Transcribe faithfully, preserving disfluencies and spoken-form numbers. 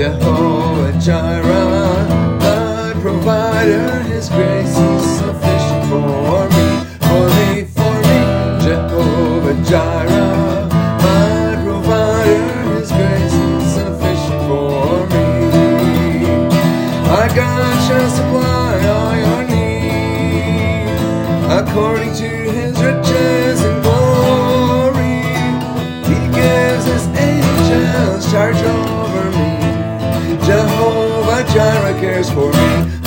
Jehovah Jireh, my provider, His grace is sufficient for me, for me, for me. Jehovah Jireh, my provider, His grace is sufficient for me. My God shall supply all your need, according to His riches and glory. He gives His angels charge over me. Jehovah Jireh cares for me.